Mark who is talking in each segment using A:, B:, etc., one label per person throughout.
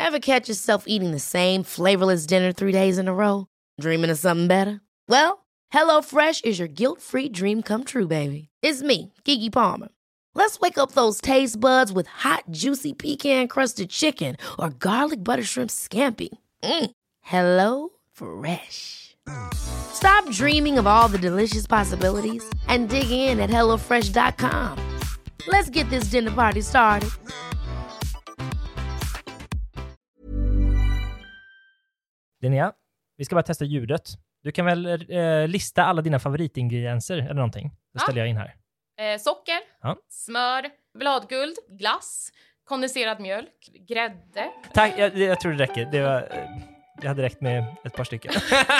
A: Ever catch yourself eating the same flavorless dinner 3 days in a row? Dreaming of something better? Well, HelloFresh is your guilt-free dream come true, baby. It's me, Keke Palmer. Let's wake up those taste buds with hot, juicy pecan-crusted chicken or garlic butter shrimp scampi. Hello Fresh. Stop dreaming of all the delicious possibilities and dig in at HelloFresh.com. Let's get this dinner party started.
B: Linnea, vi ska bara testa ljudet. Du kan väl lista alla dina favoritingredienser eller någonting. Då ställer jag in här.
C: Socker, smör, bladguld, glass, kondenserad mjölk, grädde.
B: Tack, jag tror det räcker. Det hade räckt med ett par stycken.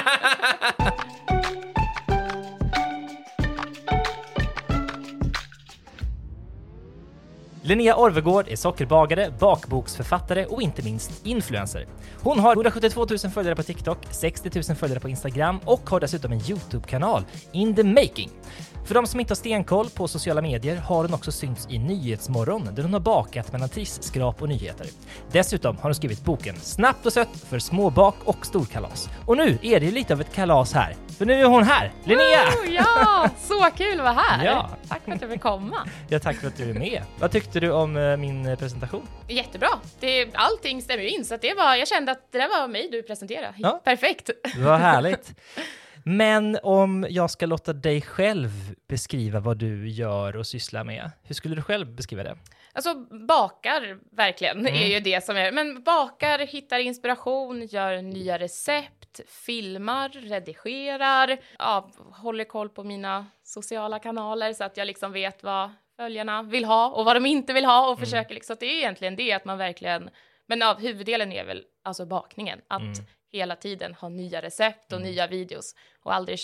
B: Linnea Orvegård är sockerbagare, bakboksförfattare och inte minst influencer. Hon har 172 000 följare på TikTok, 60 000 följare på Instagram och har dessutom en YouTube-kanal, In the Making. För de som inte har stenkoll på sociala medier har hon också synts i Nyhetsmorgon där hon har bakat mellan trisskrap och nyheter. Dessutom har hon skrivit boken Snabbt och sött för småbak och storkalas. Och nu är det lite av ett kalas här, för nu är hon här, Linnea!
C: Ja, så kul att vara här!
B: Ja.
C: Tack för att jag fick komma.
B: Ja, tack för att du är med. Vad tyckte du om min presentation?
C: Jättebra. Allting stämmer ju in, så att jag kände att det där var mig du presenterade.
B: Ja.
C: Perfekt.
B: Vad härligt. Men om jag ska låta dig själv beskriva vad du gör och sysslar med, hur skulle du själv beskriva det?
C: Alltså bakar verkligen är ju det som är. Men bakar, hittar inspiration, gör nya recept, filmar, redigerar, håller koll på mina sociala kanaler så att jag liksom vet vad följarna vill ha och vad de inte vill ha och försöker liksom, det är egentligen det att man verkligen, men huvuddelen är väl alltså bakningen, att hela tiden ha nya recept och nya videos och aldrig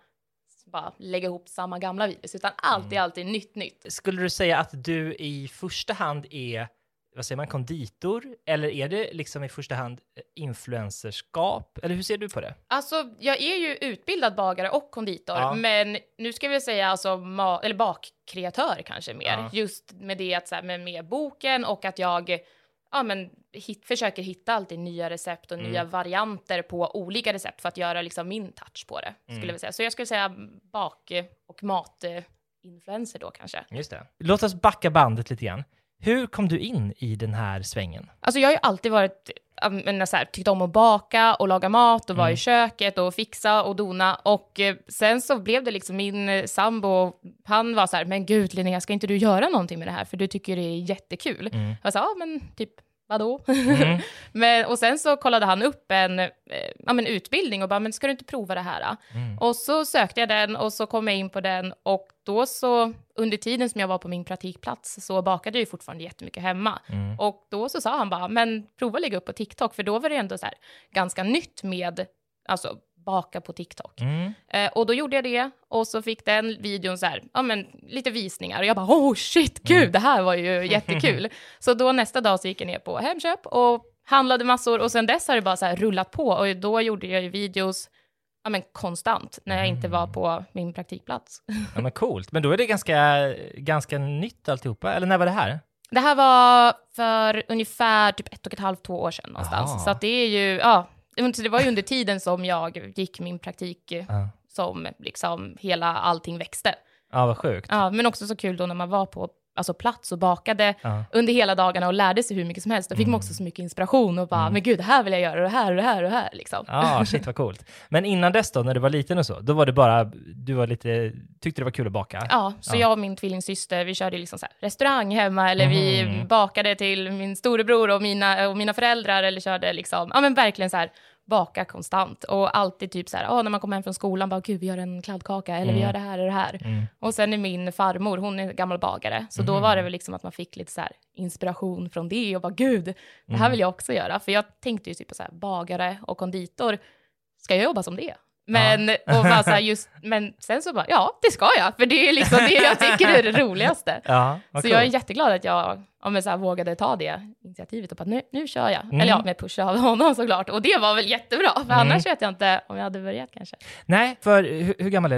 C: bara lägga ihop samma gamla videos, utan alltid nytt.
B: Skulle du säga att du i första hand är, vad säger man, konditor? Eller är det liksom i första hand influencerskap? Eller hur ser du på det?
C: Alltså, jag är ju utbildad bagare och konditor, men nu ska vi säga alltså eller bakkreatör kanske mer. Just med det att så här, med boken och att jag försöker hitta alltid nya recept och nya varianter på olika recept för att göra liksom min touch på det, skulle jag säga. Så jag skulle säga bak- och matinfluencer då kanske.
B: Just det. Låt oss backa bandet lite grann. Hur kom du in i den här svängen?
C: Alltså jag har ju alltid varit, tyckt om att baka och laga mat och vara i köket och fixa och dona. Och sen så blev det liksom min sambo, han var så här, men gud Linnea, ska inte du göra någonting med det här? För du tycker det är jättekul. Jag sa, men typ, vadå? Och sen så kollade han upp en utbildning och bara, men ska du inte prova det här? Och så sökte jag den och så kom jag in på den och då så, under tiden som jag var på min praktikplats så bakade jag ju fortfarande jättemycket hemma. Och då så sa han bara, men prova lägga upp på TikTok, för då var det ändå så här ganska nytt med, alltså baka på TikTok. Och då gjorde jag det och så fick den videon så här, lite visningar och jag bara, shit, gud, det här var ju jättekul. Så då nästa dag så gick jag ner på Hemköp och handlade massor och sen dess har det bara så här rullat på och då gjorde jag ju videos konstant när jag inte var på min praktikplats.
B: Ja, men coolt. Men då är det ganska nytt alltihopa. Eller när var det här?
C: Det här var för ungefär typ 1,5-2 år sedan någonstans.
B: Aha.
C: Så att det är ju, det var ju under tiden som jag gick min praktik som liksom allting växte.
B: Ja, vad sjukt.
C: Ja, men också så kul då när man var på plats och bakade under hela dagarna och lärde sig hur mycket som helst. Då fick man också så mycket inspiration och bara, men gud, det här vill jag göra och det här och det här och det här liksom.
B: Ja, shit vad coolt. Men innan dess då, när du var liten och så, då var det bara, tyckte det var kul att baka?
C: Ja, så jag och min tvillingsyster, vi körde liksom så här restaurang hemma eller vi bakade till min storebror och mina föräldrar eller körde liksom, verkligen så här baka konstant och alltid typ så här, när man kommer hem från skolan bara, gud, vi gör en kladdkaka eller vi gör det här och det här. Och sen är min farmor, hon är gammal bagare, så då var det väl liksom att man fick lite så här inspiration från det och bara, gud, det här vill jag också göra, för jag tänkte ju typ så här, bagare och konditor, ska jag jobba som det? Men, och bara så här men sen så bara, det ska jag, för det är liksom det jag tycker är det roligaste. Så jag är jätteglad att jag så här, vågade ta det initiativet och bara, nu kör jag. Eller med pusha av honom såklart. Och det var väl jättebra, för annars vet jag inte om jag hade börjat kanske.
B: Nej, för hur gammal är du?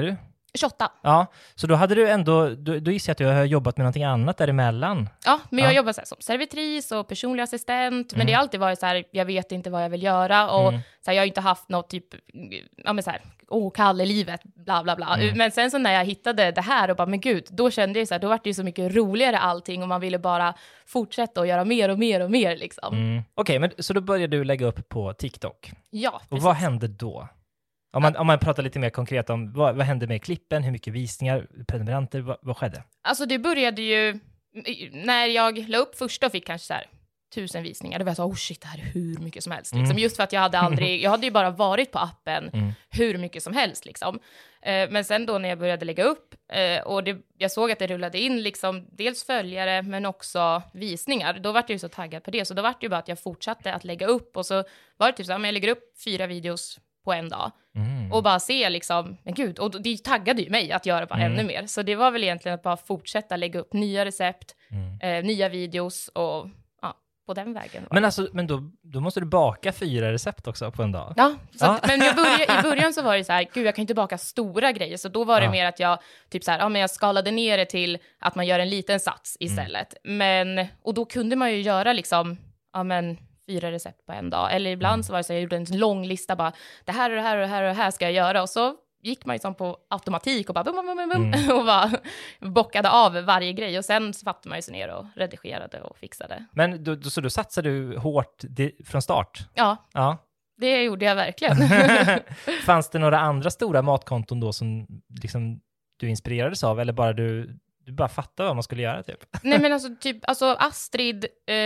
C: 28.
B: Ja, så då hade du ändå, då gissar jag att du har jobbat med någonting annat däremellan.
C: Ja, men jag jobbar så här, som servitris och personlig assistent, men det har alltid varit så här, jag vet inte vad jag vill göra, och så här, jag har inte haft något typ, ja men så här, kall i livet, bla bla bla. Men sen så när jag hittade det här och bara, men gud, då kände jag så här, då var det ju så mycket roligare allting, och man ville bara fortsätta och göra mer och mer och mer liksom.
B: Okej, men så då började du lägga upp på TikTok.
C: Ja, precis.
B: Och vad hände då? Om man pratar lite mer konkret om vad hände med klippen, hur mycket visningar, prenumeranter, vad skedde?
C: Alltså det började ju, när jag la upp första och fick kanske så här 1000 visningar, då var jag så, shit, det här är hur mycket som helst. Liksom. Just för att jag hade ju bara varit på appen hur mycket som helst. Liksom. Men sen då när jag började lägga upp, och jag såg att det rullade in liksom, dels följare men också visningar, då var jag ju så taggad på det. Så då var det ju bara att jag fortsatte att lägga upp, och så var det typ så här, jag lägger upp 4 videos på en dag. Och bara se liksom, men gud, och det taggade ju mig att göra bara ännu mer. Så det var väl egentligen att bara fortsätta lägga upp nya recept, nya videos, och på den vägen.
B: Men alltså, då måste du baka 4 recept också på en dag.
C: Ja, men i början så var det så här, gud, jag kan inte baka stora grejer, så då var det mer att jag typ så här, men jag skalade ner det till att man gör en liten sats istället. Och då kunde man ju göra liksom, 4 recept på en dag. Eller ibland så var det så, jag gjorde en lång lista, bara det här och det här och det här och det här ska jag göra. Och så gick man ju som på automatik och bara och bara bockade av varje grej. Och sen satte man ju sig ner och redigerade och fixade.
B: Men så då satsade du hårt från start?
C: Ja. Det gjorde jag verkligen.
B: Fanns det några andra stora matkonton då som liksom du inspirerades av? Eller bara du bara fattade vad man skulle göra typ?
C: Nej, men alltså Astrid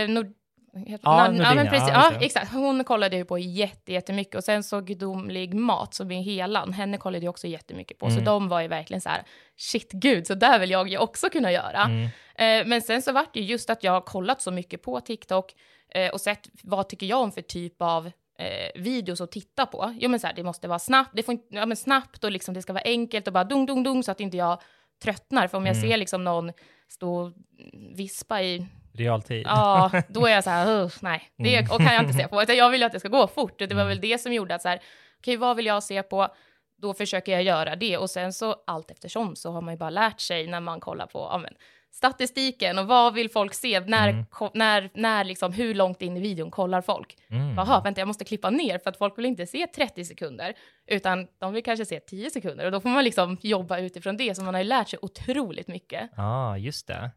C: exakt. Hon kollade ju på jättemycket, och sen så Gudomlig mat som är Helan, henne kollade jag också jättemycket på, så de var ju verkligen så här, shit gud, så där vill jag ju också kunna göra. Men sen så var det ju just att jag har kollat så mycket på TikTok och sett vad tycker jag om för typ av videos att titta på. Jo men så här, det måste vara snabbt, det får inte, snabbt, och liksom det ska vara enkelt och bara dung så att inte jag tröttnar, för om jag ser liksom någon stå och vispa i
B: realtid.
C: Ja, då är jag så här, nej, det kan jag inte se på. Jag vill ju att det ska gå fort. Det var väl det som gjorde att så här, okej, vad vill jag se på? Då försöker jag göra det. Och sen så allt eftersom så har man ju bara lärt sig när man kollar på statistiken och vad vill folk se? När liksom, hur långt in i videon kollar folk? Jaha, vänta, jag måste klippa ner för att folk vill inte se 30 sekunder utan de vill kanske se 10 sekunder. Och då får man liksom jobba utifrån det, så man har ju lärt sig otroligt mycket.
B: Ja, just det.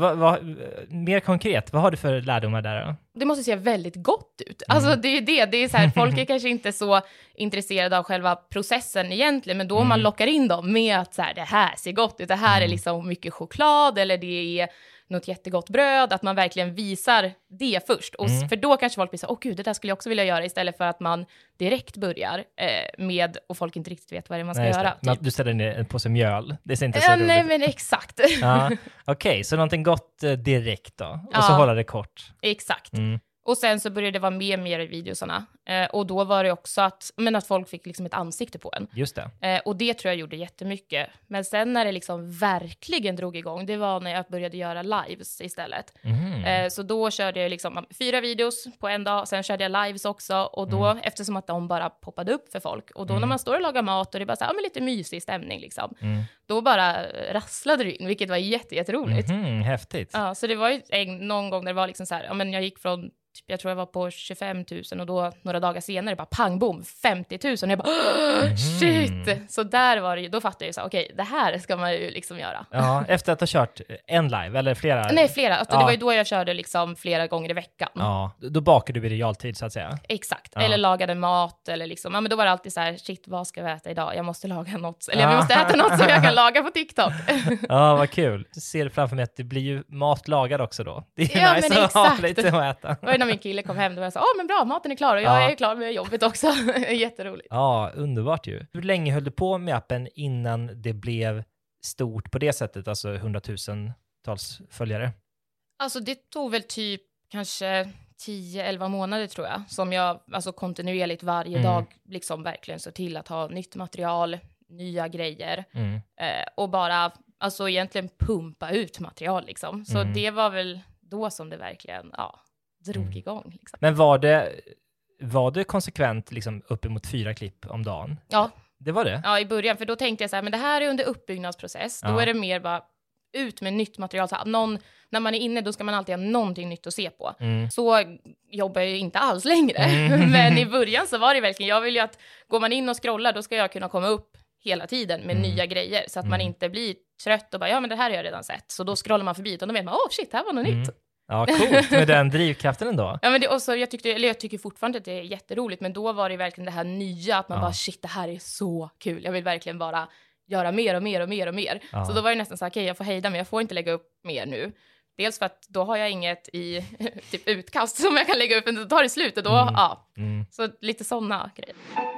B: Mer konkret, vad har du för lärdomar där då?
C: Det måste se väldigt gott ut. Alltså det är så här, folk är kanske inte så intresserade av själva processen egentligen, men då man lockar in dem med att så här, det här ser gott ut, det här är liksom mycket choklad, eller det är något jättegott bröd, att man verkligen visar det först. Och för då kanske folk blir så, gud, det där skulle jag också vilja göra, istället för att man direkt börjar med, och folk inte riktigt vet vad det är man ska göra. Typ.
B: Du ställer ner en påse mjöl, det ser inte så roligt.
C: Nej, men exakt.
B: Okej, så någonting gott direkt då, och så hålla det kort.
C: Exakt. Och sen så började det vara mer i videosarna. Och då var det också att folk fick liksom ett ansikte på en.
B: Just det.
C: Och det tror jag gjorde jättemycket. Men sen när det liksom verkligen drog igång, det var när jag började göra lives istället. Så då körde jag liksom 4 videos på en dag. Sen körde jag lives också. Och då, eftersom att de bara poppade upp för folk. Och då när man står och lagar mat och det är bara så här, lite mysig stämning liksom. Då bara rasslade det in, vilket var jätteroligt.
B: Häftigt.
C: Ja, så det var ju någon gång där det var liksom så här, jag gick från jag tror jag var på 25 000 och då några dagar senare bara pang bom 50 000 och jag bara shit. Så där var det ju, då fattade jag ju så okej, det här ska man ju liksom göra.
B: Ja, efter att ha kört en live eller flera?
C: Nej, flera. Alltså, det var ju då jag körde liksom flera gånger i veckan.
B: Ja, då bakade du i realtid så att säga.
C: Exakt, eller lagade mat eller liksom, men då var det alltid så här, shit, vad ska vi äta idag? Jag måste laga något, eller vi måste äta något som jag kan laga på TikTok.
B: Ja, vad kul. Jag ser framför mig att det blir ju mat lagad också då. Det är nice att ha lite att äta.
C: När min kille kom hem, då var jag så, men bra, maten är klar och jag är klar med jobbet också. Jätteroligt.
B: Ja, underbart ju. Hur länge höll du på med appen innan det blev stort på det sättet, alltså 100,000-tals följare?
C: Alltså det tog väl typ kanske 10-11 månader tror jag, som jag alltså kontinuerligt varje dag liksom verkligen så till att ha nytt material, nya grejer och bara alltså egentligen pumpa ut material liksom. Så det var väl då som det verkligen drog igång. Liksom.
B: Men var det konsekvent liksom uppemot 4 klipp om dagen?
C: Ja.
B: Det var det?
C: Ja, i början. För då tänkte jag så här, men det här är under uppbyggnadsprocess. Då är det mer bara ut med nytt material. Så när man är inne, då ska man alltid ha någonting nytt att se på. Så jobbar jag ju inte alls längre. Men i början så var det verkligen, jag vill ju att går man in och scrollar, då ska jag kunna komma upp hela tiden med nya grejer. Så att man inte blir trött och bara, ja men det här har jag redan sett. Så då scrollar man förbi och då vet man, shit, här var något nytt.
B: Ja, coolt med den drivkraften ändå.
C: Ja, men det, och så, jag tycker fortfarande att det är jätteroligt, men då var det verkligen det här nya, att man bara, shit, det här är så kul. Jag vill verkligen bara göra mer och mer och mer och mer. Ja. Så då var det nästan så här, okej, jag får hejda mig, jag får inte lägga upp mer nu. Dels för att då har jag inget i typ utkast som jag kan lägga upp, men då tar det slut och då, Så lite sådana grejer.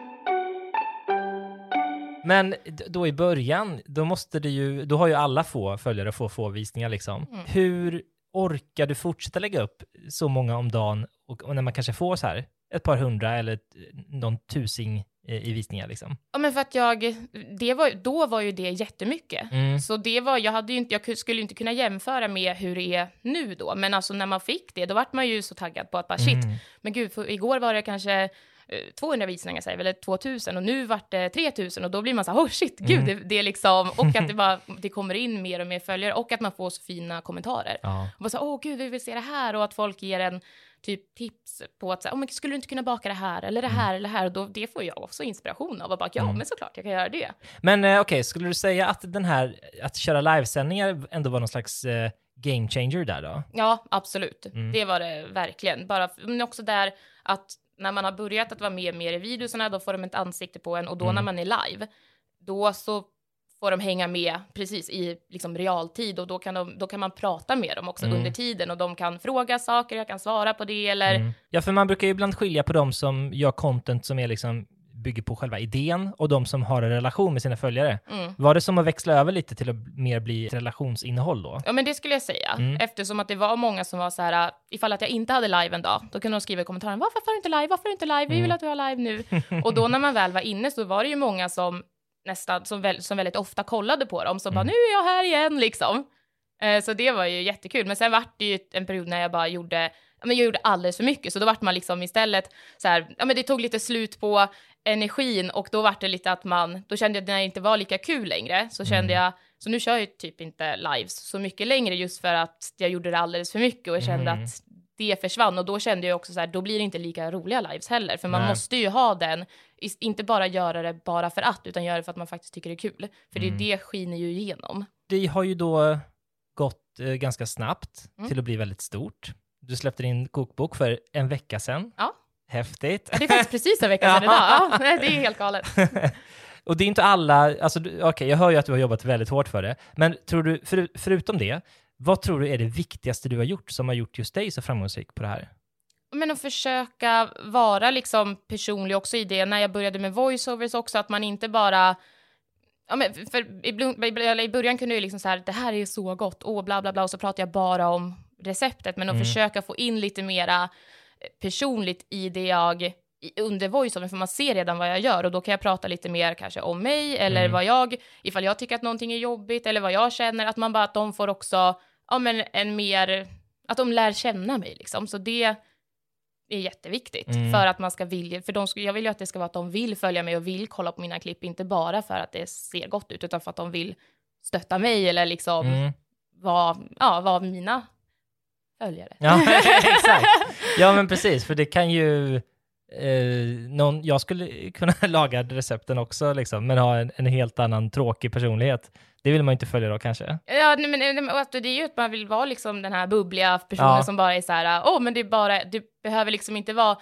B: Men då i början, då har ju alla få följare och få visningar liksom. Hur orkar du fortsätta lägga upp så många om dagen och när man kanske får så här ett par hundra eller någon tusing i visningar liksom? Ja,
C: men för att då var ju det jättemycket. Så det var, jag skulle inte kunna jämföra med hur det är nu då. Men alltså när man fick det, då vart man ju så taggad på att bara shit, men gud, igår var det kanske 200 visningar, säger eller 2000, och nu vart det 3000, och då blir man så här, shit, gud, det är liksom, och att det kommer in mer och mer följare, och att man får så fina kommentarer. Och bara så, gud, vi vill se det här, och att folk ger en typ tips på att men skulle du inte kunna baka det här, eller det här, eller det här, och då, det får jag också inspiration av, och bara, men såklart, jag kan göra det.
B: Men okej, skulle du säga att att köra livesändningar ändå var någon slags game changer där då? Ja,
C: absolut. Det var det verkligen. Men också där att när man har börjat att vara mer i videorna, då får de ett ansikte på en, och då när man är live, då så får de hänga med precis i liksom realtid, och då kan man prata med dem också under tiden, och de kan fråga saker, jag kan svara på det, eller...
B: Ja, för man brukar ju ibland skilja på de som gör content som är liksom bygger på själva idén, och de som har en relation med sina följare. Var det som att växla över lite till att mer bli relationsinnehåll då?
C: Ja, men det skulle jag säga. Eftersom att det var många som var så här, ifall att jag inte hade live en dag, då kunde de skriva i kommentaren, varför har du inte live? Varför har du inte live? Vi vill att du har live nu. Och då när man väl var inne, så var det ju många som nästan, som väldigt ofta kollade på dem, som bara, nu är jag här igen liksom. Så det var ju jättekul. Men sen var det ju en period när jag bara gjorde alldeles för mycket, så då vart man liksom istället så här, men det tog lite slut på energin, och då vart det lite att då kände jag att det inte var lika kul längre, så kände jag, så nu kör jag typ inte lives så mycket längre, just för att jag gjorde det alldeles för mycket, och jag kände att det försvann, och då kände jag också så här, då blir det inte lika roliga lives heller, för man måste ju ha den, inte bara göra det bara för att, utan göra det för att man faktiskt tycker det är kul, för det skiner ju igenom.
B: Det har ju då gått ganska snabbt till att bli väldigt stort. Du släppte din kokbok för en vecka sedan. Ja. Häftigt.
C: Ja, det är faktiskt precis en vecka sedan idag. Ja, det är helt galet.
B: Och det är inte alla, alltså okej, jag hör ju att du har jobbat väldigt hårt för det, men tror du, förutom det, vad tror du är det viktigaste du har gjort som har gjort just dig så framgångsrik på det här?
C: Men att försöka vara liksom personlig också i det. När jag började med voiceovers också, att man inte bara... Ja, men för i början kunde jag liksom så här, det här är så gott, bla bla bla, och så pratar jag bara om receptet, men att försöka få in lite mera personligt i det jag under voiceover, för man ser redan vad jag gör, och då kan jag prata lite mer kanske om mig, eller ifall jag tycker att någonting är jobbigt, eller vad jag känner, att man bara, att de får också att de lär känna mig liksom, så det är jätteviktigt för att man ska vilja, för jag vill ju att det ska vara att de vill följa mig och vill kolla på mina klipp, inte bara för att det ser gott ut, utan för att de vill stötta mig, eller liksom vara mina följare.
B: Ja, exakt. Ja, men precis, för det kan ju jag skulle kunna laga recepten också liksom, men ha en helt annan tråkig personlighet. Det vill man inte följa då kanske. Ja,
C: men det är ju att man vill vara liksom den här bubbliga personen som bara är så här, men det behöver liksom inte vara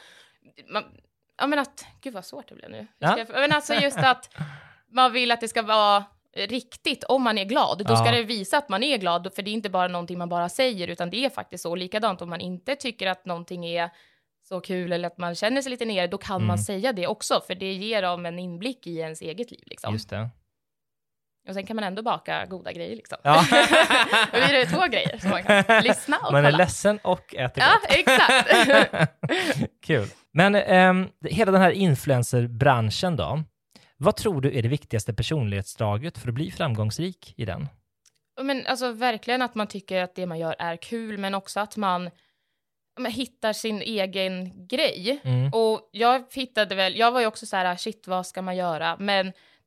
C: gud vad svårt det blev nu. Men alltså just att man vill att det ska vara riktigt, om man är glad, då ska det visa att man är glad, för det är inte bara någonting man bara säger, utan det är faktiskt så. Likadant om man inte tycker att någonting är så kul, eller att man känner sig lite nere, då kan man säga det också, för det ger dem en inblick i ens eget liv liksom.
B: Just det.
C: Och sen kan man ändå baka goda grejer liksom. Ja. Och det är 2 grejer som man kan lyssna och
B: man är ledsen och äter gott.
C: Ja, exakt.
B: Kul. Men hela den här influencerbranschen då, vad tror du är det viktigaste personlighetsdraget för att bli framgångsrik i den?
C: Men alltså verkligen att man tycker att det man gör är kul, men också att man hittar sin egen grej. Och jag var ju också så här, shit, vad ska man göra? Men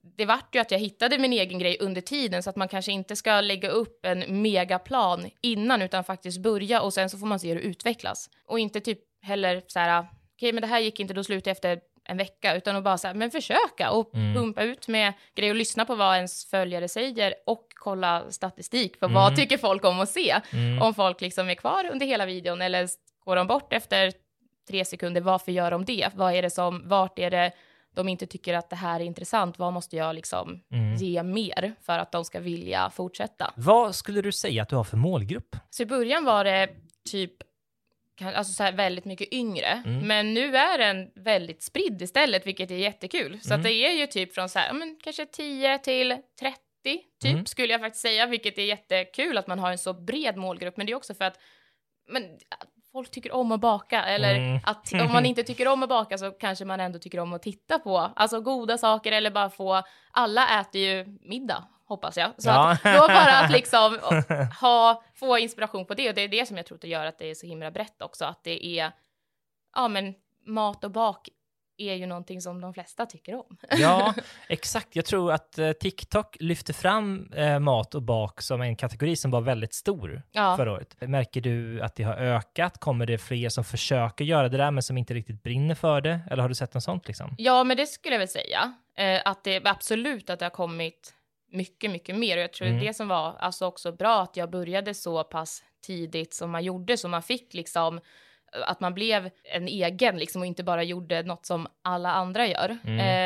C: det vart ju att jag hittade min egen grej under tiden, så att man kanske inte ska lägga upp en megaplan innan, utan faktiskt börja och sen så får man se hur det utvecklas. Och inte typ heller så här, okej, men det här gick inte, då slutar jag efter en vecka, utan att bara så här, men försöka och pumpa ut med grejer och lyssna på vad ens följare säger och kolla statistik för vad tycker folk om att se. Om folk liksom är kvar under hela videon eller går de bort efter 3 sekunder, varför gör de det? Vart är det de inte tycker att det här är intressant? Vad måste jag liksom ge mer för att de ska vilja fortsätta?
B: Vad skulle du säga att du har för målgrupp?
C: Så i början var det typ alltså så här väldigt mycket yngre, men nu är den väldigt spridd istället, vilket är jättekul. Så att det är ju typ från så här, men kanske 10 till 30 typ skulle jag faktiskt säga, vilket är jättekul att man har en så bred målgrupp. Men det är också för att folk tycker om att baka, eller att om man inte tycker om att baka så kanske man ändå tycker om att titta på alltså goda saker, eller bara alla äter ju middag, hoppas jag. Så att då bara att liksom få inspiration på det, och det är det som jag tror att det gör att det är så himla brett också, att det är, men mat och bak är ju någonting som de flesta tycker om.
B: Ja, exakt. Jag tror att TikTok lyfter fram mat och bak som en kategori som var väldigt stor förra året. Märker du att det har ökat? Kommer det fler som försöker göra det där men som inte riktigt brinner för det? Eller har du sett något sånt liksom?
C: Ja, men det skulle jag väl säga. Att det absolut att det har kommit mycket, mycket mer. Och jag tror det som var alltså också bra att jag började så pass tidigt som man gjorde, så man fick liksom att man blev en egen liksom, och inte bara gjorde något som alla andra gör.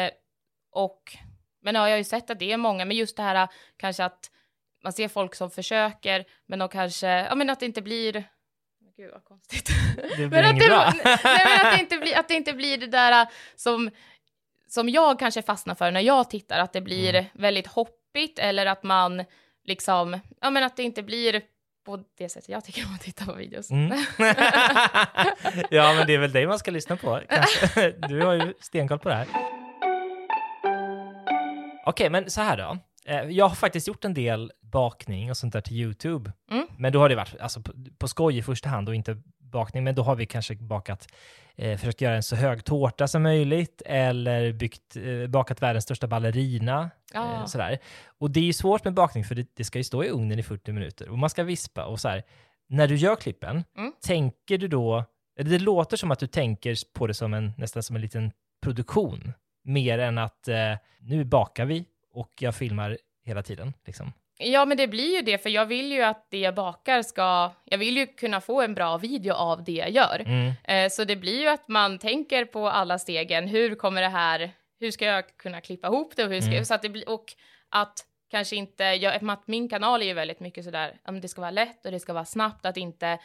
C: Men jag har ju sett att det är många, men just det här kanske att man ser folk som försöker, men de kanske, men att det inte blir, gud vad konstigt.
B: Det blir inget bra.
C: Att det inte blir det där som jag kanske fastnar för när jag tittar, att det blir väldigt hoppigt, eller att man liksom, men att det inte blir på det sättet jag tycker om att titta på videos.
B: Ja, men det är väl det man ska lyssna på. Du har ju stenkoll på det här. Okej, men så här då. Jag har faktiskt gjort en del bakning och sånt där till YouTube. Men då har det varit alltså, på skoj i första hand och inte bakning. Men då har vi kanske försökt göra en så hög tårta som möjligt, eller bakat världens största ballerina. Sådär. Och det är ju svårt med bakning, för det ska ju stå i ugnen i 40 minuter. Och man ska vispa och så här. När du gör klippen, tänker du då, eller det låter som att du tänker på det som nästan som en liten produktion. Mer än att nu bakar vi och jag filmar hela tiden liksom.
C: Ja, men det blir ju det, för jag vill ju att det jag bakar jag vill ju kunna få en bra video av det jag gör. Så det blir ju att man tänker på alla stegen. Hur ska jag kunna klippa ihop det? Och så att det blir, och att kanske inte, att min kanal är ju väldigt mycket sådär, det ska vara lätt och det ska vara snabbt, att inte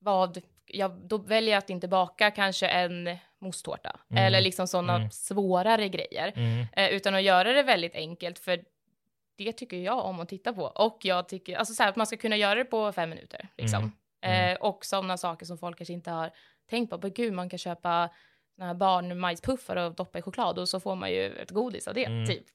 C: då väljer jag att inte baka kanske en mosstårta eller liksom sådana svårare grejer, utan att göra det väldigt enkelt, för det tycker jag om att titta på. Och jag tycker alltså så här, att man ska kunna göra det på 5 minuter. Liksom. Och sådana saker som folk kanske inte har tänkt på. Men gud, man kan köpa såna här barnmajspuffar och doppa i choklad. Och så får man ju ett godis av det, typ.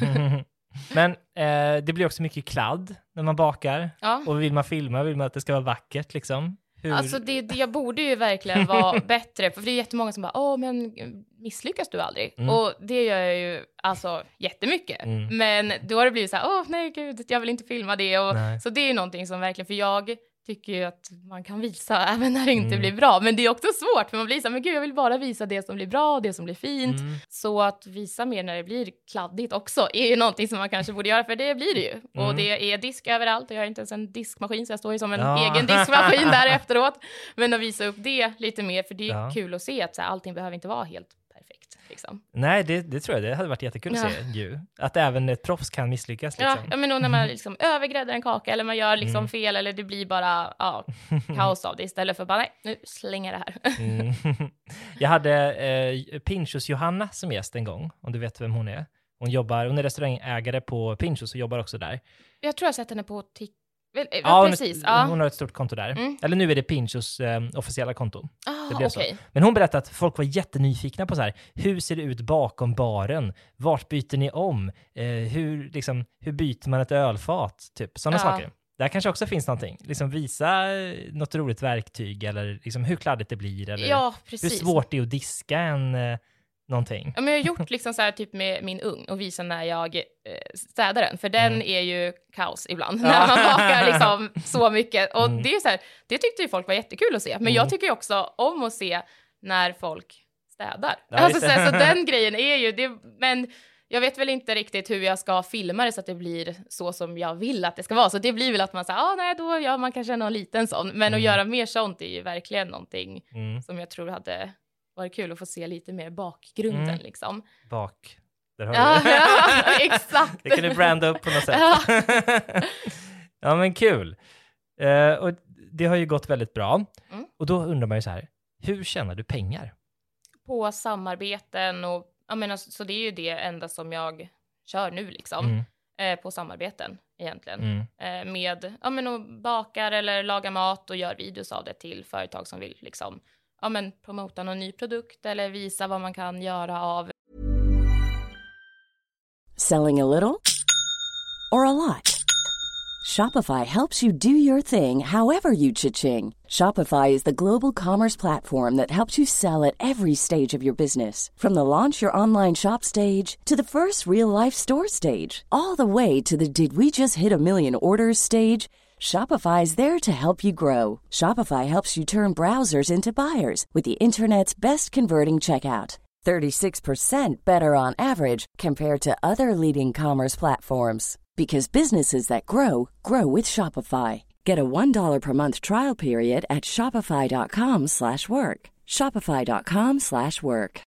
B: Men det blir också mycket kladd när man bakar.
C: Ja.
B: Och vill man filma, vill man att det ska vara vackert liksom.
C: Alltså jag borde ju verkligen vara bättre, för det är jättemånga som bara, men misslyckas du aldrig? Och det gör jag ju alltså jättemycket. Men då har det blivit så här, nej gud, jag vill inte filma det. Och, så det är någonting som verkligen, för jag tycker ju att man kan visa även när det inte blir bra. Men det är också svårt, för man blir så här, men gud, jag vill bara visa det som blir bra och det som blir fint. Så att visa mer när det blir kladdigt också är ju någonting som man kanske borde göra, för det blir det ju. Och det är disk överallt, och jag har inte ens en diskmaskin, så jag står ju som en egen diskmaskin där efteråt. Men att visa upp det lite mer, för det är kul att se att så här, allting behöver inte vara helt perfekt. Liksom.
B: Nej, det tror jag. Det hade varit jättekul att se ju. Att även ett proffs kan misslyckas. Liksom.
C: Ja, men då när man liksom övergräddar en kaka, eller man gör liksom fel, eller det blir bara kaos av det, istället för bara, nej, nu slänger jag det här.
B: Jag hade Pinchos Johanna som gäst en gång, om du vet vem hon är. Hon är restaurangägare på Pinchos och jobbar också där.
C: Jag tror jag har sett henne på TikTok.
B: Precis. Hon har ett stort konto där. Eller nu är det Pinchos officiella konto. Det blev så. Men hon berättade att folk var jättenyfikna på så här, hur ser det ut bakom baren? Vart byter ni om? Hur byter man ett ölfat? Typ sådana saker. Där kanske också finns någonting. Liksom visa något roligt verktyg, eller liksom hur kladdigt det blir, eller hur svårt det är att diska någonting.
C: Ja, men jag har gjort liksom så här typ med min ugn och visat när jag städar den. För den är ju kaos ibland när man bakar liksom så mycket. Och det är så här, det tyckte ju folk var jättekul att se. Men jag tycker ju också om att se när folk städar.
B: Ja,
C: alltså, så den grejen är ju det, men jag vet väl inte riktigt hur jag ska filma det så att det blir så som jag vill att det ska vara. Så det blir väl att man säger, nej, då gör man kanske någon liten sån. Men att göra mer sånt är ju verkligen någonting som jag tror hade varit kul att få se lite mer bakgrunden liksom.
B: Där har du.
C: Ja, exakt.
B: Det kan du branda upp på något sätt. Ja, men kul. Och det har ju gått väldigt bra. Och då undrar man ju så här, hur tjänar du pengar?
C: På samarbeten och jag menar, så det är ju det enda som jag kör nu liksom. På samarbeten egentligen. Med, och bakar eller lagar mat och gör videos av det till företag som vill liksom, promota någon ny produkt eller visa vad man kan göra av.
D: Selling a little or a lot? Shopify helps you do your thing however you cha-ching. Shopify is the global commerce platform that helps you sell at every stage of your business. From the launch your online shop stage to the first real-life store stage. All the way to the did we just hit a million orders stage. Shopify is there to help you grow. Shopify helps you turn browsers into buyers with the internet's best converting checkout. 36% better on average compared to other leading commerce platforms. Because businesses that grow, grow with Shopify. Get a $1 per month trial period at shopify.com/work. Shopify.com/work.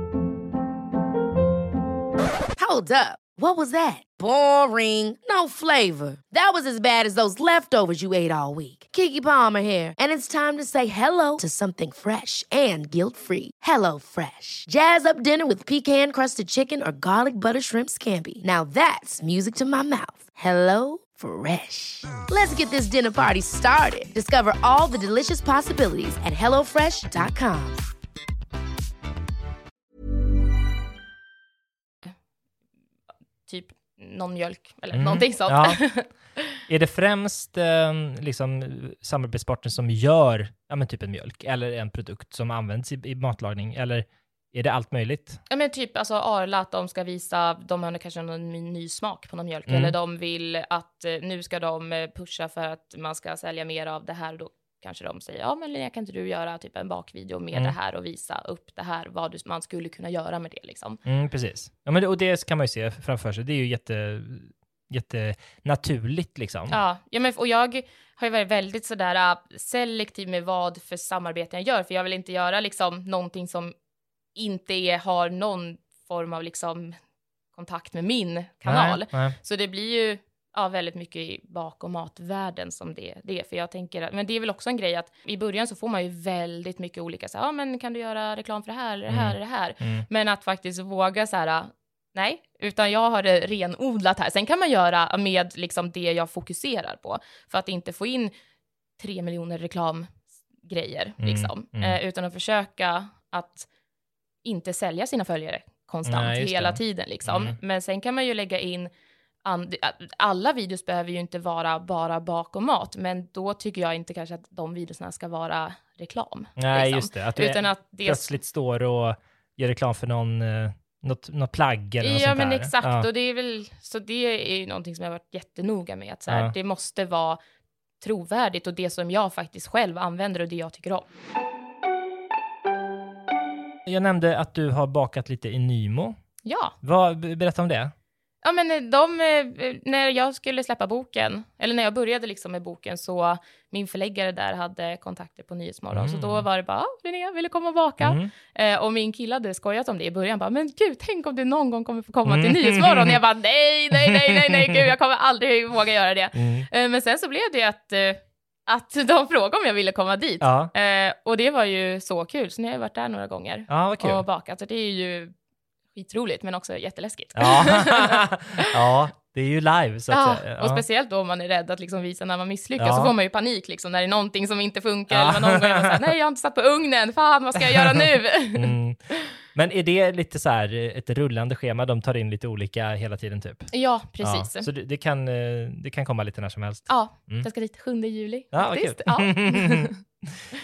A: Hold up. What was that? Boring. No flavor. That was as bad as those leftovers you ate all week. Keke Palmer here, and it's time to say hello to something fresh and guilt-free. Hello Fresh. Jazz up dinner with pecan-crusted chicken or garlic butter shrimp scampi. Now that's music to my mouth. Hello Fresh. Let's get this dinner party started. Discover all the delicious possibilities at hellofresh.com.
C: Typ någon mjölk eller någonting sånt.
B: Ja. Är det främst liksom samarbetspartner som gör typ en mjölk eller en produkt som används i matlagning, eller är det allt möjligt? Ja,
C: men typ alltså Arla, att de ska visa, de har kanske någon ny smak på någon mjölk, eller de vill att nu ska de pusha för att man ska sälja mer av det här, och då kanske de säger, men Linnea, kan inte du göra typ en bakvideo med det här och visa upp det här, vad man skulle kunna göra med det liksom.
B: Precis. Ja, men och det kan man ju se framför sig. Det är ju jättenaturligt liksom.
C: Ja, men och jag har ju varit väldigt sådär selektiv med vad för samarbete jag gör, för jag vill inte göra liksom någonting som inte har någon form av liksom kontakt med min kanal. Nej. Så det blir ju väldigt mycket i bak- och matvärlden som det är. För jag tänker att, men det är väl också en grej att i början så får man ju väldigt mycket olika så här, men kan du göra reklam för det här eller det här eller det här? Men att faktiskt våga så här, nej, utan jag har det renodlat här. Sen kan man göra med liksom det jag fokuserar på, för att inte få in 3 miljoner reklamgrejer liksom. Utan att försöka att inte sälja sina följare konstant hela tiden liksom. Men sen kan man ju lägga in alla videos behöver ju inte vara bara bak och mat, men då tycker jag inte kanske att de videorna ska vara reklam.
B: Nej,
C: liksom.
B: Just det. Att du utan att det plötsligt står och gör reklam för något plagg eller något sånt där. Ja, men
C: exakt. Ja. Och det är väl, så det är ju någonting som jag har varit jättenoga med. Att så här, det måste vara trovärdigt och det som jag faktiskt själv använder och det jag tycker om.
B: Jag nämnde att du har bakat lite i Nymo.
C: Ja.
B: Berätta om det.
C: Ja, men när jag skulle släppa boken, eller när jag började liksom med boken, så min förläggare där hade kontakter på Nyhetsmorgon. Så då var det bara, Linnea, vill du komma och baka? Och min kille hade skojat om det i början. Bara, men gud, tänk om du någon gång kommer få komma till Nyhetsmorgon. Och jag bara, nej, gud, jag kommer aldrig våga göra det. Men sen så blev det att de frågade om jag ville komma dit. Ja. Och det var ju så kul. Så nu har jag varit där några gånger och bakat. Så det är ju skitroligt, men också jätteläskigt.
B: Ja, det är ju live så att säga.
C: Och speciellt då om man är rädd att liksom visa när man misslyckas, så får man ju panik liksom, när det är någonting som inte funkar. Eller någon gång är man så här, nej, jag har inte satt på ugnen, fan, vad ska jag göra nu?
B: Men är det lite så här ett rullande schema, de tar in lite olika hela tiden typ?
C: Ja, precis.
B: Ja, så det kan komma lite när som helst?
C: Ja, jag ska dit 7 juli.
B: Ja,
C: faktiskt.
B: Okay.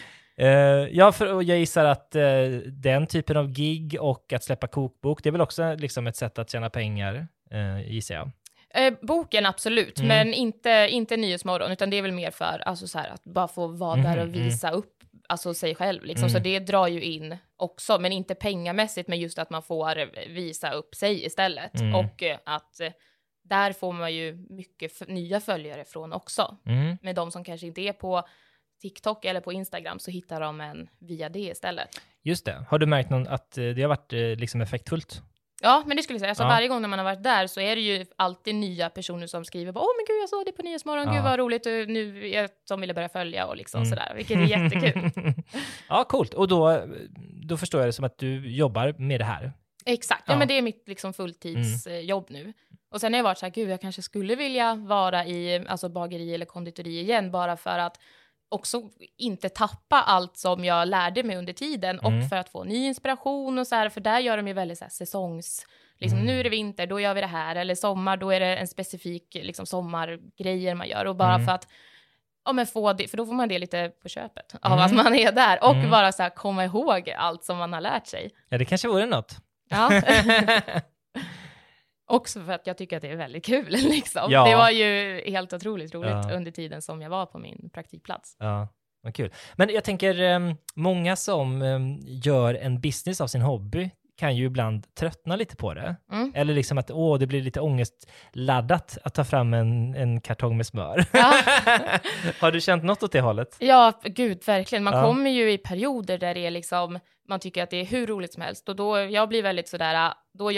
B: Och jag gissar att den typen av gig och att släppa kokbok, det är väl också liksom ett sätt att tjäna pengar, gissar jag.
C: Boken absolut, men inte Nyhetsmorgon, utan det är väl mer för alltså, så här, att bara få vara där och visa upp alltså, sig själv. Liksom. Så det drar ju in också, men inte pengamässigt, men just att man får visa upp sig istället. Och att där får man ju mycket nya följare från också. Med de som kanske inte är på TikTok eller på Instagram, så hittar de en via det istället.
B: Just det. Har du märkt att det har varit liksom effektfullt?
C: Ja, men det skulle jag säga. Alltså, varje gång när man har varit där så är det ju alltid nya personer som skriver åh men gud, jag såg det på Nyhetsmorgon, gud vad roligt, och nu är jag som ville börja följa och liksom sådär, vilket är jättekul.
B: Ja, coolt. Och då förstår jag det som att du jobbar med det här.
C: Exakt, ja men det är mitt liksom fulltidsjobb nu. Och sen har jag varit så här, gud jag kanske skulle vilja vara i alltså bageri eller konditori igen, bara för att också inte tappa allt som jag lärde mig under tiden och för att få ny inspiration och så här, för där gör de ju väldigt så här säsongs, liksom nu är det vinter, då gör vi det här, eller sommar, då är det en specifik liksom sommargrejer man gör, och bara för att men få det, för då får man det lite på köpet av att man är där och bara så här komma ihåg allt som man har lärt sig.
B: Ja, det kanske vore något.
C: Ja. Också för att jag tycker att det är väldigt kul liksom.
B: Ja.
C: Det var ju helt otroligt roligt under tiden som jag var på min praktikplats.
B: Ja, vad kul. Men jag tänker, många som gör en business av sin hobby kan ju ibland tröttna lite på det. Eller liksom att det blir lite ångestladdat att ta fram en kartong med smör. Ja. Har du känt något åt det hållet?
C: Ja, gud, verkligen. Man kommer ju i perioder där det är liksom, man tycker att det är hur roligt som helst. Och då, jag blir väldigt sådär,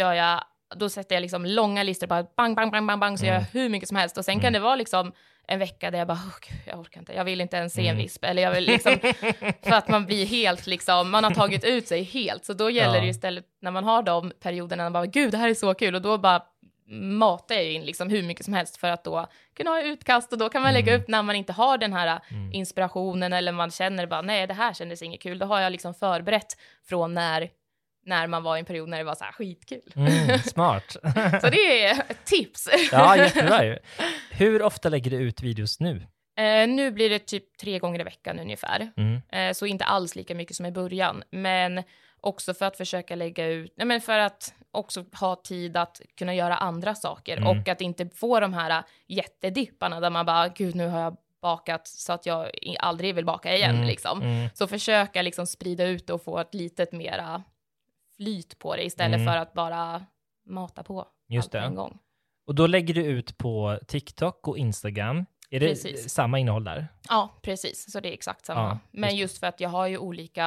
C: då sätter jag liksom långa listor, bara bang, bang, bang, bang, bang, så gör jag hur mycket som helst. Och sen kan det vara liksom en vecka där jag bara, Gud, jag orkar inte, jag vill inte ens se en visp. Eller jag vill liksom, för att man blir helt liksom, man har tagit ut sig helt. Så då gäller det istället, när man har de perioderna, man bara, gud, det här är så kul. Och då bara matar jag in liksom hur mycket som helst för att då kunna ha utkast. Och då kan man lägga upp när man inte har den här inspirationen, eller man känner bara, nej, det här kändes inget kul. Då har jag liksom förberett från när man var i en period när det var så här skitkul.
B: Smart.
C: Så det är ett tips.
B: Ja, jättebra. Hur ofta lägger du ut videos nu?
C: Nu blir det typ 3 gånger i veckan ungefär. Så inte alls lika mycket som i början. Men också för att försöka lägga ut, men för att också ha tid att kunna göra andra saker. Och att inte få de här jättedipparna där man bara, gud, nu har jag bakat så att jag aldrig vill baka igen. Liksom. Så försöka liksom sprida ut och få ett litet mera flyt på det istället för att bara mata på
B: just
C: allt en gång.
B: Och då lägger du ut på TikTok och Instagram. Är det samma innehåll där?
C: Ja, precis. Så det är exakt samma.
B: Ja,
C: men just för att jag har ju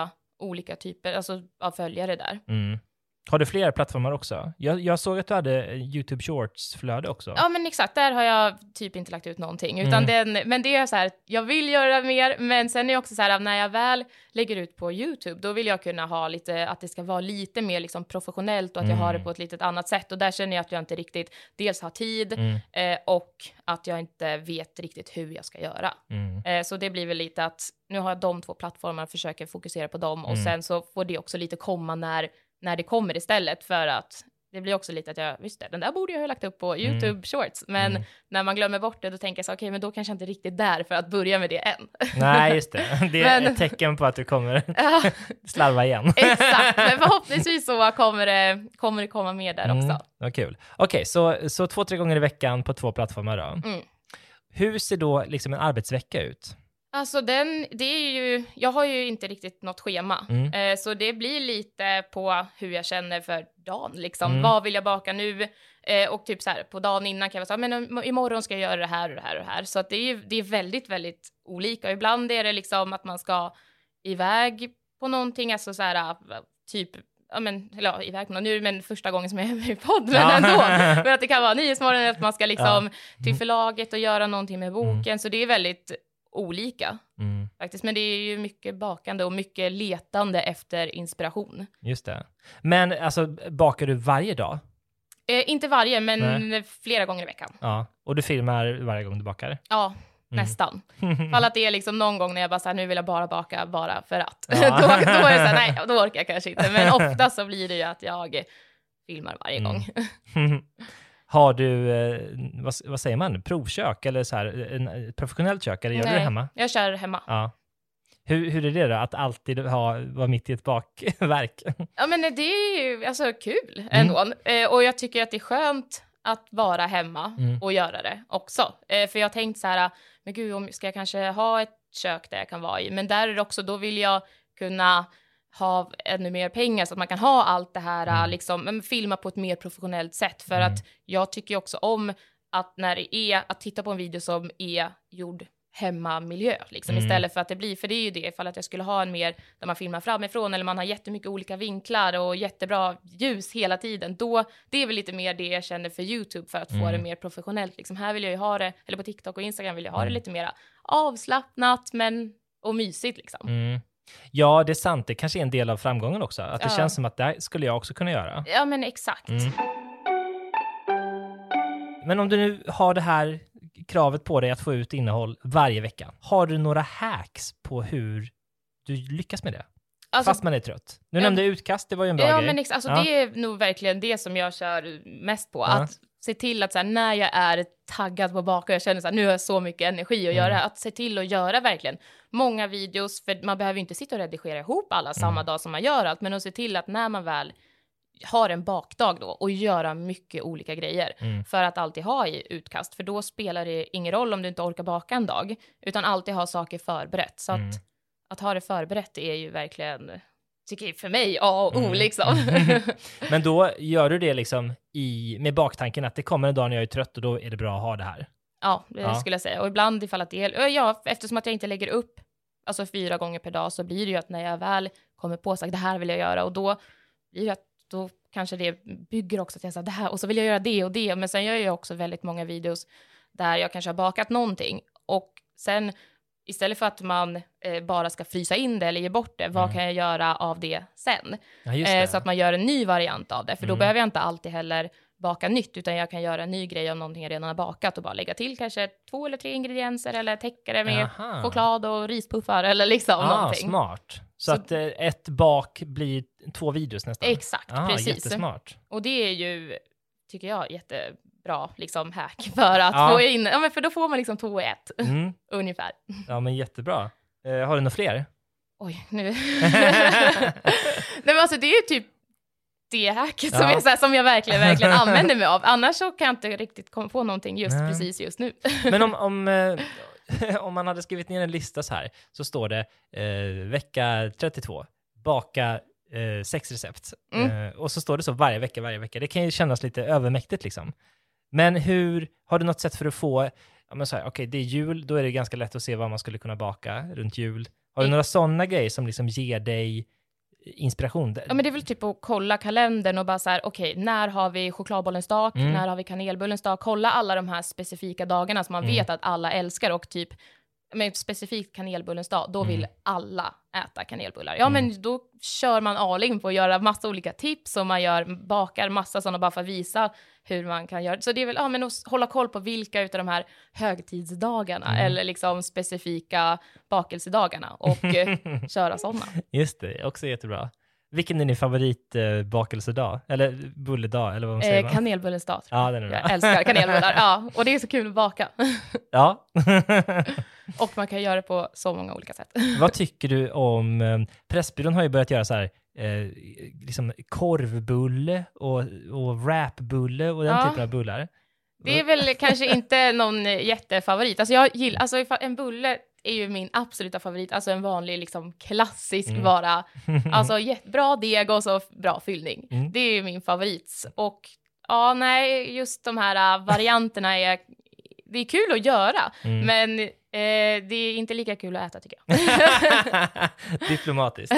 C: olika typer alltså, av följare där.
B: Har du fler plattformar också? Jag såg att du hade YouTube Shorts-flöde också.
C: Ja, men exakt. Där har jag typ inte lagt ut någonting. Utan men det är så här, jag vill göra mer. Men sen är det också så här, när jag väl lägger ut på YouTube, då vill jag kunna ha lite, att det ska vara lite mer liksom professionellt och att jag har det på ett litet annat sätt. Och där känner jag att jag inte riktigt dels har tid och att jag inte vet riktigt hur jag ska göra. Så det blir väl lite att nu har jag de 2 plattformarna och försöker fokusera på dem. Och sen så får det också lite komma när det kommer istället, för att det blir också lite att visst det, den där borde jag ha lagt upp på YouTube Shorts, men när man glömmer bort det, då tänker jag så okej, men då kanske jag inte riktigt där för att börja med det än.
B: Nej, just det. Det är ett tecken på att du kommer slarva igen.
C: Exakt, men förhoppningsvis så kommer det komma mer där också.
B: Vad kul. Okej, så 2-3 gånger i veckan på 2 plattformar då. Hur ser då liksom en arbetsvecka ut?
C: Alltså det är ju, jag har ju inte riktigt något schema. Så det blir lite på hur jag känner för dagen. Liksom. Vad vill jag baka nu? Och typ så här, på dagen innan kan jag säga, men imorgon ska jag göra det här och det här och det här. Så att det är väldigt, väldigt olika. Och ibland är det liksom att man ska iväg på någonting. Alltså så här, typ, iväg på någon, nu men första gången som jag är med i podd, men ändå. Men att det kan vara Nyhetsmorgon, att man ska liksom till förlaget och göra någonting med boken. Så det är väldigt olika faktiskt, men det är ju mycket bakande och mycket letande efter inspiration. Just det.
B: Men alltså, bakar du varje dag?
C: Inte varje, men flera gånger i veckan.
B: Ja, och du filmar varje gång du bakar?
C: Ja, nästan. För att det är liksom någon gång när jag bara så här, nu vill jag bara baka bara för att. Då är det så här, nej, då orkar jag kanske inte. Men ofta så blir det ju att jag filmar varje gång.
B: Har du, vad säger man, provkök eller så här, ett professionellt kök, eller gör du det hemma?
C: Jag kör hemma.
B: Ja. Hur är det då, att alltid vara mitt i ett bakverk?
C: Ja, men det är ju alltså kul ändå. Och jag tycker att det är skönt att vara hemma och göra det också. För jag tänkte så här, men gud, ska jag kanske ha ett kök där jag kan vara i? Men där är det också, då vill jag kunna ha ännu mer pengar så att man kan ha allt det här, liksom, filma på ett mer professionellt sätt. För att jag tycker också om att när det är, att titta på en video som är gjord hemmamiljö, liksom, istället för att det blir, för det är ju det, ifall att jag skulle ha en mer där man filmar framifrån eller man har jättemycket olika vinklar och jättebra ljus hela tiden, då, det är väl lite mer det jag känner för YouTube för att få det mer professionellt, liksom. Här vill jag ju ha det, eller på TikTok och Instagram vill jag ha det lite mer avslappnat och mysigt liksom.
B: Ja, det är sant. Det kanske är en del av framgången också. Att det känns som att det skulle jag också kunna göra.
C: Ja, men exakt.
B: Men om du nu har det här kravet på dig att få ut innehåll varje vecka, har du några hacks på hur du lyckas med det? Alltså, fast man är trött. Du nämnde utkast, det var ju en bra grej.
C: Men alltså, det är nog verkligen det som jag kör mest på. Att se till att så här, när jag är taggad på bak och jag känner att nu har jag så mycket energi att göra, att se till att göra verkligen många videos, för man behöver inte sitta och redigera ihop alla samma dag som man gör allt, men att se till att när man väl har en bakdag då och göra mycket olika grejer för att alltid ha i utkast, för då spelar det ingen roll om du inte orkar baka en dag, utan alltid ha saker förberett. Så att ha det förberett är ju verkligen, tycker jag, för mig A och O liksom.
B: Men då gör du det liksom med baktanken att det kommer en dag när jag är trött och då är det bra att ha det här.
C: Ja, det skulle jag säga. Och ibland ifall att det är, eftersom att jag inte lägger upp alltså 4 gånger per dag, så blir det ju att när jag väl kommer på att det här vill jag göra, och då blir det att då kanske det bygger också att jag säger det här, och så vill jag göra det och det. Men sen gör jag också väldigt många videos där jag kanske har bakat någonting, och sen istället för att man bara ska frysa in det eller ge bort det, vad kan jag göra av det sen? Ja, just det. Så att man gör en ny variant av det, för då behöver jag inte alltid heller baka nytt, utan jag kan göra en ny grej av någonting jag redan har bakat och bara lägga till kanske 2 eller 3 ingredienser eller täcka det med choklad och rispuffar eller liksom någonting.
B: Smart. Så att ett bak blir 2 videos nästan.
C: Exakt, precis.
B: Jättesmart.
C: Och det är ju, tycker jag, jättebra liksom hack för att få in, men för då får man liksom 2 i 1 ungefär. Ja,
B: men jättebra. Har du några fler?
C: Oj, nu. Nej, men alltså det är ju typ det hacket som, är så här, som jag verkligen använder mig av. Annars så kan jag inte riktigt komma på någonting precis just nu.
B: Men om man hade skrivit ner en lista så här, så står det vecka 32, baka 6 recept. Och så står det så varje vecka. Det kan ju kännas lite övermäktigt liksom. Men har du något sätt för att få, okej, det är jul, då är det ganska lätt att se vad man skulle kunna baka runt jul. Har du några sådana grejer som liksom ger dig inspiration?
C: Ja, men det är väl typ att kolla kalendern och bara så här, okej, när har vi chokladbollens dag, när har vi kanelbullens dag, kolla alla de här specifika dagarna som man vet att alla älskar, och typ med specifikt kanelbullens dag, då vill alla äta kanelbullar. Ja, men då kör man all in på att göra massa olika tips, och man bakar massa sådana bara för att visa hur man kan göra. Så det är väl men att hålla koll på vilka utav de här högtidsdagarna eller liksom specifika bakelsedagarna och köra sådana.
B: Just det, också jättebra. Vilken är din favoritbakelsedag? Eller bulledag, eller vad man säger?
C: Kanelbullens dag.
B: Ja, den är bra.
C: Jag älskar kanelbullar. Ja, och det är så kul att baka.
B: Ja.
C: Och man kan göra det på så många olika sätt.
B: Vad tycker du om... Pressbyrån har ju börjat göra så här liksom korvbulle och wrapbulle och den typen av bullar.
C: Det är väl kanske inte någon jättefavorit. Alltså jag gillar... Alltså en bulle är ju min absoluta favorit. Alltså en vanlig liksom klassisk bara. Alltså bra deg och så bra fyllning. Det är ju min favorit. Och just de här varianterna det är kul att göra. Men det är inte lika kul att äta, tycker jag.
B: Diplomatiskt.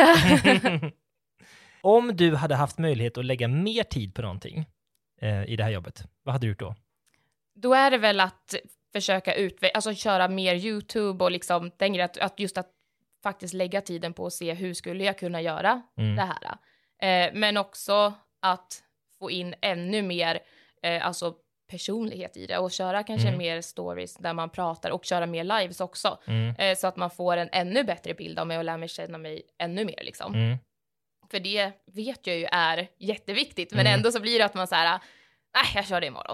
B: Om du hade haft möjlighet att lägga mer tid på någonting i det här jobbet, vad hade du gjort då?
C: Då är det väl att försöka köra mer YouTube och liksom tänka att faktiskt lägga tiden på att se hur skulle jag kunna göra det här. Men också att få in ännu mer personlighet i det och köra kanske mer stories där man pratar och köra mer lives också. Så att man får en ännu bättre bild av mig och lär mig känna mig ännu mer liksom. För det vet jag ju är jätteviktigt, men ändå så blir det att man så här, jag kör det imorgon.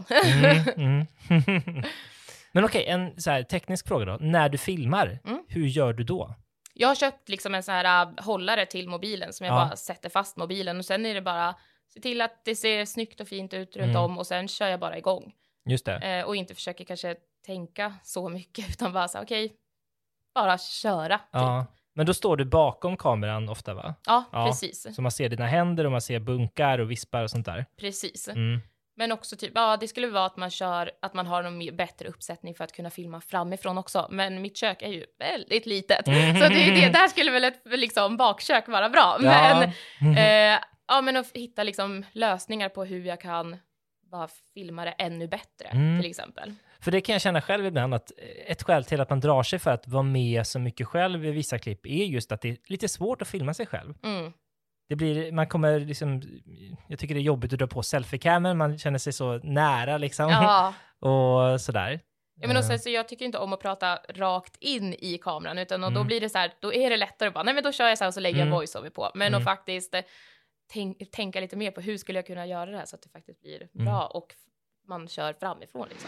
B: Men okej, en så här teknisk fråga då. När du filmar, hur gör du då?
C: Jag har köpt liksom en sån här hållare till mobilen som jag
B: Ja.
C: bara sätter fast mobilen. Och sen är det bara se till att det ser snyggt och fint ut runt om. Och sen kör jag bara igång.
B: Just det.
C: Och inte försöker kanske tänka så mycket. Utan bara så okej, bara köra. Typ.
B: Ja. Men då står du bakom kameran ofta, va?
C: Ja,
B: Ja.
C: precis.
B: Så man ser dina händer och man ser bunkar och vispar och sånt där.
C: Precis.
B: Mm.
C: Men också typ, det skulle vara att man har en bättre uppsättning för att kunna filma framifrån också. Men mitt kök är ju väldigt litet. Så det är det, där skulle väl ett liksom, bakkök vara bra.
B: Ja.
C: Men, men att hitta liksom lösningar på hur jag kan bara filma det ännu bättre, till exempel.
B: För det kan jag känna själv ibland, att ett skäl till att man drar sig för att vara med så mycket själv i vissa klipp är just att det är lite svårt att filma sig själv. Det blir, man kommer liksom, jag tycker det är jobbigt att dra på selfie-camen, man känner sig så nära liksom.
C: Ja.
B: Och sådär.
C: Ja, men också, så jag tycker inte om att prata rakt in i kameran, utan och då blir det så här, då är det lättare att bara, nej men då kör jag så här och så lägger jag voiceover på. Men att faktiskt tänka lite mer på hur skulle jag kunna göra det här så att det faktiskt blir bra och man kör framifrån liksom.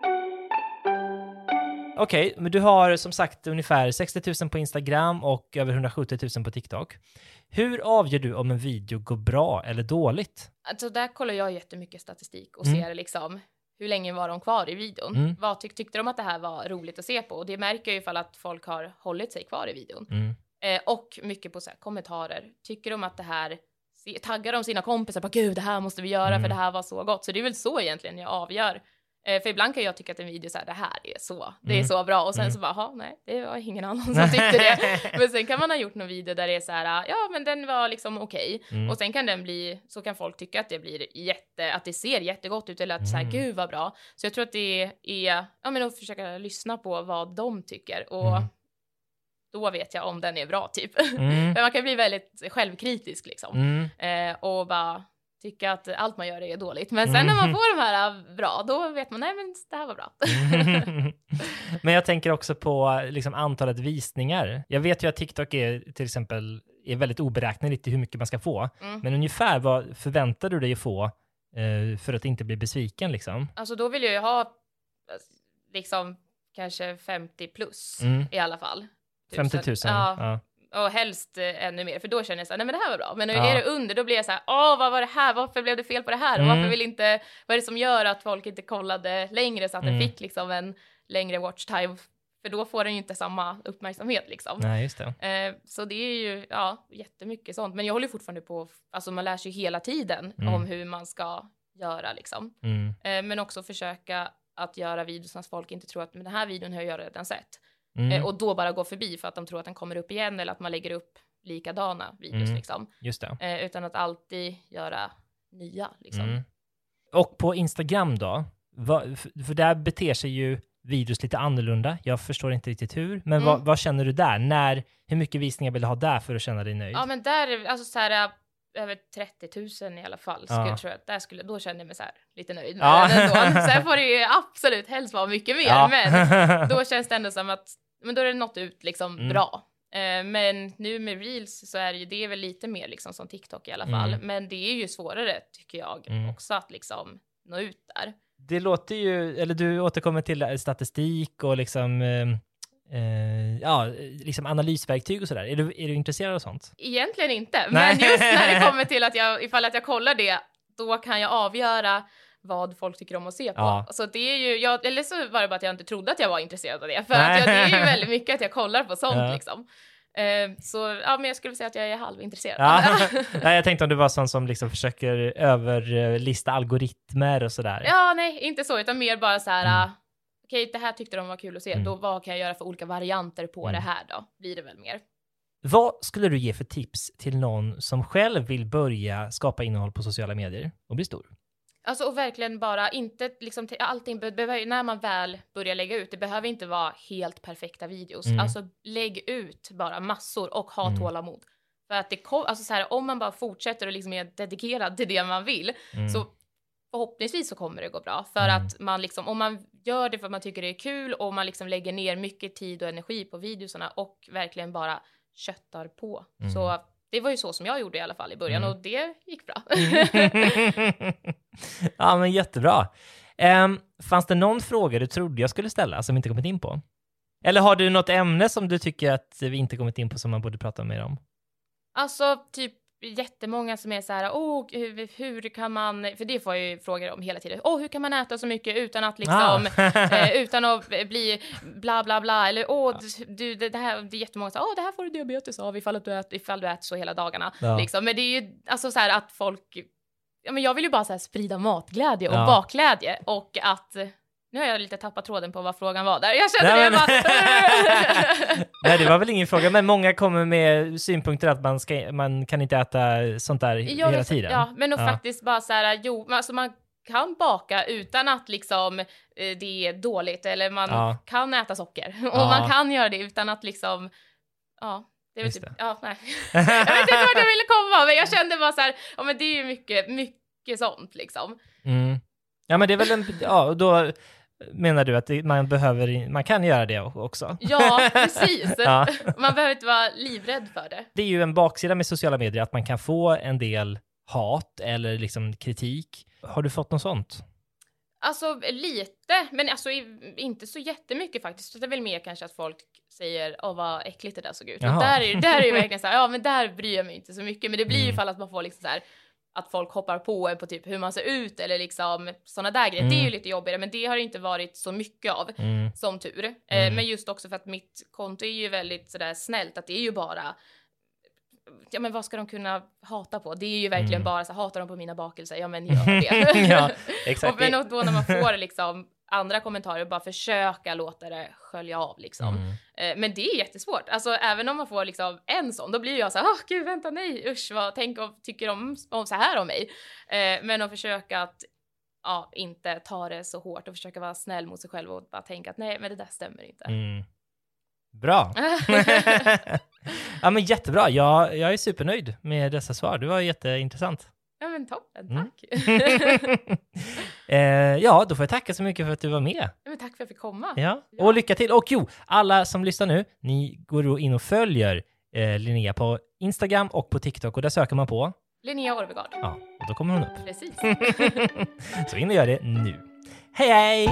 B: Okej, men du har som sagt ungefär 60 000 på Instagram och över 170 000 på TikTok. Hur avgör du om en video går bra eller dåligt?
C: Alltså där kollar jag jättemycket statistik och ser liksom hur länge var de kvar i videon. Vad tyckte de att det här var roligt att se på? Och det märker jag ju ifall att folk har hållit sig kvar i videon. Och mycket på så här, kommentarer. Tycker de att det här, taggar de sina kompisar på gud det här måste vi göra för det här var så gott. Så det är väl så egentligen jag avgör. För ibland kan jag tycka att en video så här, det är så bra. Och sen så bara, nej, det var ingen annan som tyckte det. Men sen kan man ha gjort någon video där det är så här, ja men den var liksom okej. Och sen kan den bli, så kan folk tycka att det blir att det ser jättegott ut. Eller att så här, gud vad bra. Så jag tror att det är, att försöka lyssna på vad de tycker. Och då vet jag om den är bra typ. För man kan bli väldigt självkritisk liksom. Och bara tycka att allt man gör är dåligt. Men sen när man får de här bra, då vet man, nej men det här var bra.
B: Men jag tänker också på liksom antalet visningar. Jag vet ju att TikTok till exempel är väldigt oberäkneligt i hur mycket man ska få. Men ungefär vad förväntar du dig att få för att inte bli besviken liksom?
C: Alltså då vill jag ju ha liksom kanske 50 plus i alla fall.
B: 50 000? Ja.
C: Och helst ännu mer, för då känner jag så här, nej men det här var bra. Men är det under, då blir jag så här, vad var det här? Varför blev det fel på det här? Varför vad är det som gör att folk inte kollade längre så att den fick liksom en längre watch time? För då får den ju inte samma uppmärksamhet liksom.
B: Nej, just det.
C: Så det är ju, jättemycket sånt. Men jag håller fortfarande på, alltså man lär sig ju hela tiden om hur man ska göra liksom. Men också försöka att göra videos så att folk inte tror att men den här videon har jag redan sett. Och då bara gå förbi för att de tror att den kommer upp igen eller att man lägger upp likadana videos liksom.
B: Just det.
C: Utan att alltid göra nya liksom.
B: Och på Instagram då? För där beter sig ju videos lite annorlunda. Jag förstår inte riktigt hur. Men vad känner du där? Hur mycket visningar vill du ha där för att känna dig nöjd?
C: Ja men där, alltså så här över 30 000 i alla fall. Tror jag, då känner jag mig så här lite nöjd med den ändå. Sen får det ju absolut helst vara mycket mer. Men då känns det ändå som att men då är det nått ut liksom bra. Men nu med Reels så är det är väl lite mer liksom som TikTok i alla fall. Men det är ju svårare tycker jag också att liksom nå ut där. Det
B: låter ju, eller du återkommer till statistik och liksom liksom analysverktyg och sådär. Är du intresserad av sånt?
C: Egentligen inte. Men just när det kommer till att ifall att jag kollar det, då kan jag avgöra vad folk tycker om att se på.
B: Ja.
C: Så det är ju, eller så var det bara att jag inte trodde att jag var intresserad av det. För att det är ju väldigt mycket att jag kollar på sånt liksom. Men jag skulle säga att jag är halvintresserad.
B: Nej, jag tänkte om du var sån som liksom försöker överlista algoritmer och sådär.
C: Ja, nej, inte så, utan mer bara så här. Okej, det här tyckte de var kul att se. Då vad kan jag göra för olika varianter på det här då? Blir det väl mer. Vad
B: skulle du ge för tips till någon som själv vill börja skapa innehåll på sociala medier och bli stor?
C: Alltså och verkligen bara inte liksom allting behöver, när man väl börjar lägga ut, det behöver inte vara helt perfekta videos. Alltså lägg ut bara massor och ha tålamod. För att alltså så här, om man bara fortsätter och liksom är dedikerad till det man vill så förhoppningsvis så kommer det gå bra. För att man liksom, om man gör det för att man tycker det är kul och man liksom lägger ner mycket tid och energi på videosarna och verkligen bara köttar på. Så det var ju så som jag gjorde i alla fall i början och det gick bra.
B: Ja, men jättebra. Fanns det någon fråga du trodde jag skulle ställa som inte kommit in på? Eller har du något ämne som du tycker att vi inte kommit in på som man borde prata mer om?
C: Alltså typ jättemånga som är så här, hur kan man, för det får jag ju frågor om hela tiden. Hur kan man äta så mycket utan att liksom utan att bli bla bla bla, eller det här, det är jättemånga så det här får du diabetes av ifall du äter så hela dagarna liksom. Men det är ju alltså så här att folk, men jag vill ju bara så här sprida matglädje och bakglädje, och att nu har jag lite tappat tråden på vad frågan var där. Jag kände det bara...
B: Nej, det var väl ingen fråga, men många kommer med synpunkter att man kan inte äta sånt där hela tiden. Ja,
C: men och faktiskt bara så här, alltså man kan baka utan att liksom det är dåligt, eller man kan äta socker. Och man kan göra det utan att liksom, det är väl typ, nej. Jag vet inte vart jag ville komma, men jag kände bara så här, men det är ju mycket sånt liksom.
B: Ja, men det är väl då menar du att man kan göra det också?
C: Ja, precis. Man behöver inte vara livrädd för det.
B: Det är ju en baksida med sociala medier att man kan få en del hat eller liksom kritik. Har du fått något sånt?
C: Alltså lite, men alltså inte så jättemycket faktiskt. Det är väl mer kanske att folk säger, vad äckligt det där såg ut. Och där är ju verkligen så här, men där bryr jag mig inte så mycket. Men det blir ju fall att man får liksom så här, att folk hoppar på en på typ hur man ser ut eller liksom såna där grejer. Det är ju lite jobbigare, men det har inte varit så mycket av som tur. Men just också för att mitt konto är ju väldigt sådär snällt, att det är ju bara, men vad ska de kunna hata på? Det är ju verkligen bara så, hatar de på mina bakelser? Men gör det.
B: Ja, exakt.
C: Men då när man får liksom andra kommentarer, bara försöka låta det skölja av liksom. Men det är jättesvårt. Alltså även om man får liksom en sån, då blir jag så här, gud vänta, nej, usch, tänk om tycker om så här om mig. Men att försöka att inte ta det så hårt och försöka vara snäll mot sig själv och bara tänka att nej, men det där stämmer inte.
B: Bra. Ja, men jättebra. Jag är supernöjd med dessa svar. Det var jätteintressant.
C: Ja, men toppen, tack.
B: Då får jag tacka så mycket för att du var med.
C: Ja, men tack för att jag fick komma.
B: Ja. Och lycka till. Och alla som lyssnar nu, ni går då in och följer Linnea på Instagram och på TikTok, och där söker man på
C: Linnea Orvegard.
B: Ja, och då kommer hon upp.
C: Precis.
B: Så in och gör det nu. Hej, hej!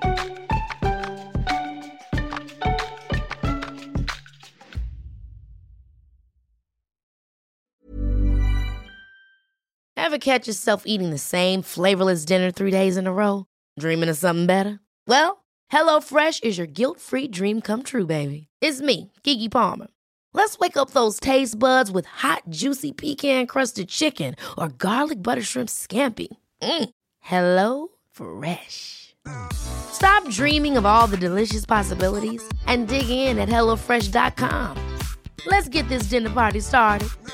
A: Ever catch yourself eating the same flavorless dinner 3 days in a row? Dreaming of something better? Well, HelloFresh is your guilt-free dream come true, baby. It's me, Keke Palmer. Let's wake up those taste buds with hot, juicy pecan-crusted chicken or garlic butter shrimp scampi. Hello Fresh. Stop dreaming of all the delicious possibilities and dig in at HelloFresh.com. Let's get this dinner party started.